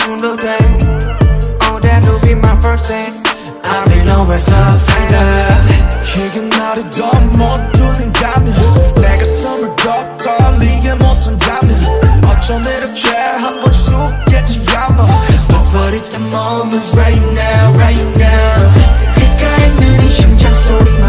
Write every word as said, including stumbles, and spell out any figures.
single day. Oh, that will be my first thing. I'll be nowhere to find her. 이게 나를 더 못 뚫린다면 내 가슴을 더 떨리게 못한다면 어쩜 이렇게 한번 죽겠지 아마. But if the moment's right now, right now 그 귓가에 있는 이 심장 소리